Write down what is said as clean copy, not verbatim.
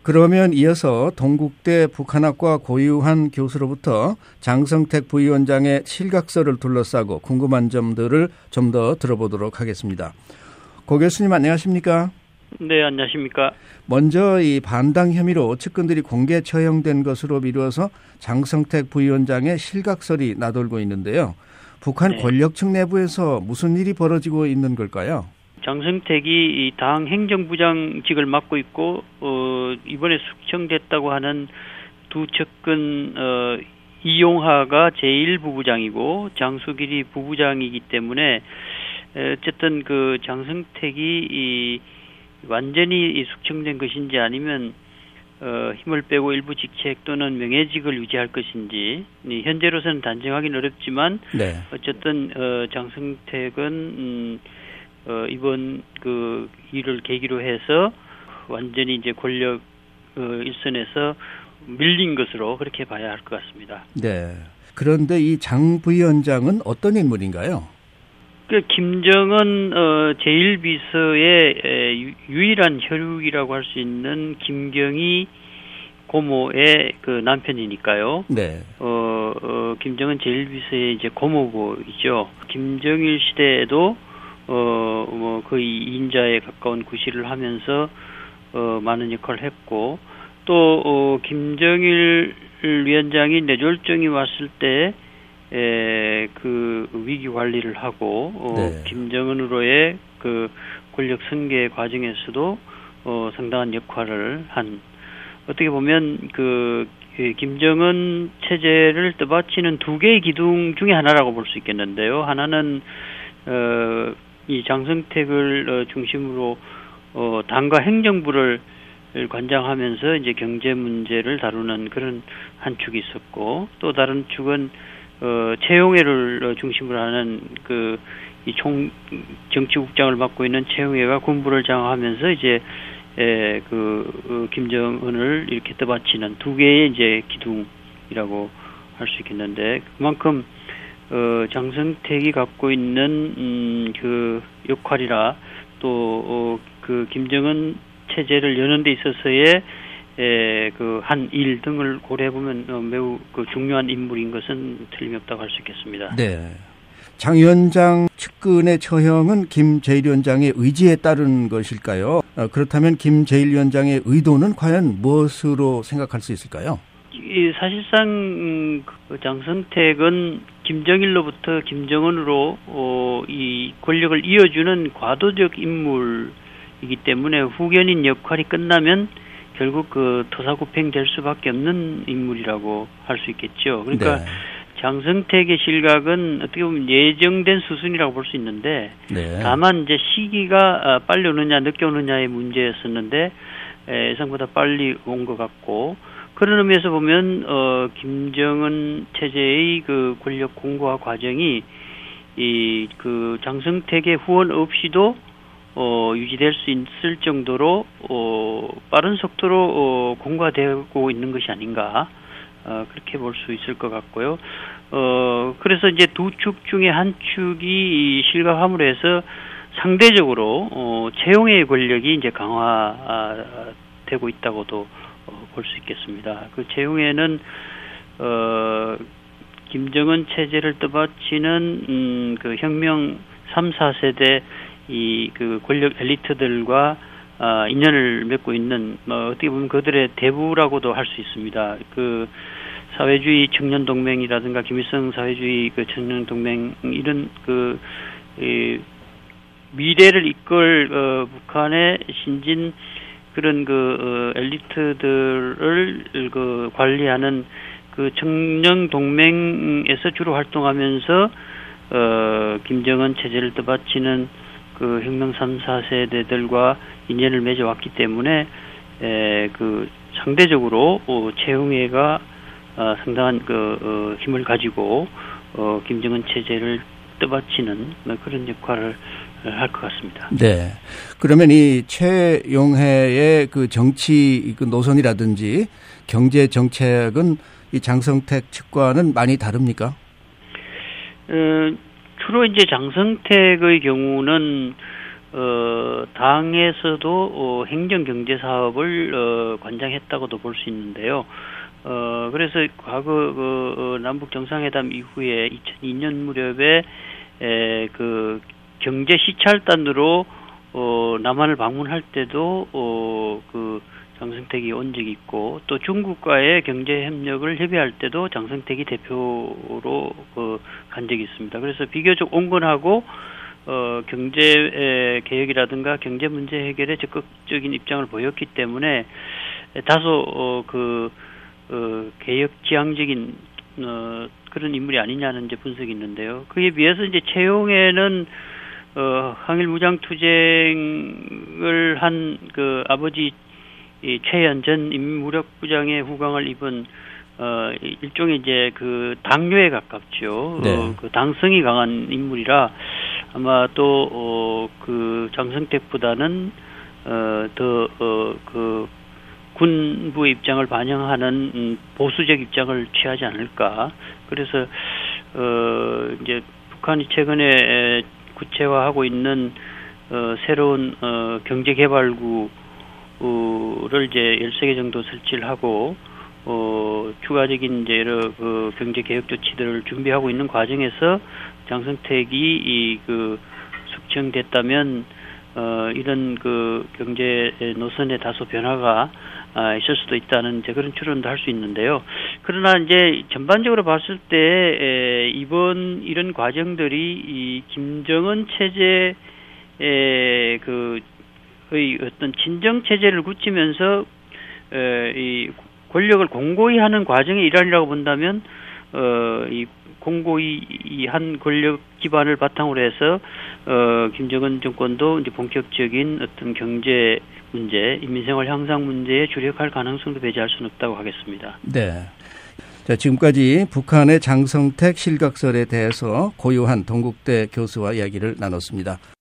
그러면 이어서 동국대 북한학과 고유한 교수로부터 장성택 부위원장의 실각설을 둘러싸고 궁금한 점들을 좀 더 들어보도록 하겠습니다. 고 교수님 안녕하십니까? 네, 안녕하십니까? 먼저 이 반당 혐의로 측근들이 공개 처형된 것으로 미루어서 장성택 부위원장의 실각설이 나돌고 있는데요. 북한 권력층 내부에서 무슨 일이 벌어지고 있는 걸까요? 장성택이 당 행정부장직을 맡고 있고 이번에 숙청됐다고 하는 두 측근 이용하가 제1부부장이고 장수길이 부부장이기 때문에 어쨌든 그 장성택이 완전히 숙청된 것인지 아니면 힘을 빼고 일부 직책 또는 명예직을 유지할 것인지 현재로서는 단정하기는 어렵지만 어쨌든 장성택은 이번 그 일을 계기로 해서 완전히 이제 권력 일선에서 밀린 것으로 그렇게 봐야 할 것 같습니다. 네. 그런데 이 장 부위원장은 어떤 인물인가요? 그 김정은 제1비서의 유일한 혈육이라고 할 수 있는 김경희 고모의 그 남편이니까요. 네. 김정은 제1비서의 이제 고모부이죠. 김정일 시대에도 뭐 거의 2인자에 가까운 구실을 하면서 많은 역할을 했고 또 김정일 위원장이 뇌졸중이 왔을 때 그 위기 관리를 하고 김정은으로의 그 권력 승계 과정에서도 상당한 역할을 한 어떻게 보면 그 김정은 체제를 떠받치는 두 개의 기둥 중에 하나라고 볼 수 있겠는데요. 하나는 이 장성택을 중심으로 당과 행정부를 관장하면서 이제 경제 문제를 다루는 그런 한 축이 있었고 또 다른 축은 최용해를 중심으로 하는 그 이 정치국장을 맡고 있는 최용해가 군부를 장악하면서 이제 김정은을 이렇게 떠받치는 두 개의 이제 기둥이라고 할 수 있겠는데 그만큼 장성택이 갖고 있는 그 역할이라 또 그 김정은 체제를 여는 데 있어서의 그 한 일 등을 고려해 보면 매우 그 중요한 인물인 것은 틀림없다고 할 수 있겠습니다. 네. 장 위원장 측근의 처형은 김 제1위원장의 의지에 따른 것일까요? 그렇다면 김 제1위원장의 의도는 과연 무엇으로 생각할 수 있을까요? 사실상 장성택은 김정일로부터 김정은으로 이 권력을 이어주는 과도적 인물이기 때문에 후견인 역할이 끝나면 결국 그 토사구팽될 수밖에 없는 인물이라고 할 수 있겠죠. 그러니까 장성택의 실각은 어떻게 보면 예정된 수순이라고 볼 수 있는데 다만 이제 시기가 빨리 오느냐 늦게 오느냐의 문제였었는데 예상보다 빨리 온 것 같고 그런 의미에서 보면 김정은 체제의 그 권력 공고화 과정이 이 그 장성택의 후원 없이도 유지될 수 있을 정도로 빠른 속도로 공고화되고 있는 것이 아닌가 그렇게 볼 수 있을 것 같고요. 그래서 이제 두 축 중에 한 축이 실각함으로 해서 상대적으로 최용해의 권력이 이제 강화되고 있다고도 볼 수 있겠습니다. 그 최용해는 김정은 체제를 떠받치는 그 혁명 3, 4세대 이 그 권력 엘리트들과 인연을 맺고 있는 어떻게 보면 그들의 대부라고도 할 수 있습니다. 그 사회주의 청년동맹이라든가 김일성 사회주의 그 청년동맹 이런 그 미래를 이끌 북한의 신진 그런 그 엘리트들을 그 관리하는 그 청년동맹에서 주로 활동하면서 김정은 체제를 떠받치는 그 혁명 3, 4세대들과 인연을 맺어왔기 때문에 그 상대적으로 최용해가 상당한 그 힘을 가지고 김정은 체제를 떠받치는 그런 역할을 할 것 같습니다. 네. 그러면 이 최용해의 그 정치 그 노선이라든지 경제 정책은 이 장성택 측과는 많이 다릅니까? 주로 이제 장성택의 경우는 당에서도 행정-경제 사업을 관장했다고도 볼 수 있는데요. 그래서 과거 남북 정상회담 이후에 2002년 무렵에 그 경제 시찰단으로 남한을 방문할 때도 그 장성택이 온 적이 있고, 또 중국과의 경제 협력을 협의할 때도 장성택이 대표로 간 적이 있습니다. 그래서 비교적 온건하고 경제 개혁이라든가 경제 문제 해결에 적극적인 입장을 보였기 때문에 다소 개혁 지향적인 그런 인물이 아니냐는 이제 분석이 있는데요. 그에 비해서 이제 채용에는 항일 무장 투쟁을 한 그 아버지 최현 전 인민무력부장의 후광을 입은 일종의 이제 그 당뇨에 가깝죠. 네. 그 당성이 강한 인물이라 아마 또 그 장성택보다는 그 군부의 입장을 반영하는 보수적 입장을 취하지 않을까. 그래서 이제 북한이 최근에 구체화하고 있는 새로운 경제개발구를 이제 13개 정도 설치를 하고 추가적인 이제 여러 그 경제 개혁 조치들을 준비하고 있는 과정에서 장성택이 숙청됐다면 이런 그 경제 노선에 다소 변화가 있을 수도 있다는 이제 그런 추론도 할 수 있는데요. 그러나 이제 전반적으로 봤을 때 이번 이런 과정들이 이 김정은 체제의 의 어떤 친정 체제를 굳히면서 이 권력을 공고히 하는 과정의 일환이라고 본다면 이 공고히 한 권력 기반을 바탕으로 해서 김정은 정권도 이제 본격적인 어떤 경제 문제, 인민생활 향상 문제에 주력할 가능성도 배제할 수는 없다고 하겠습니다. 네. 자, 지금까지 북한의 장성택 실각설에 대해서 고유한 동국대 교수와 이야기를 나눴습니다.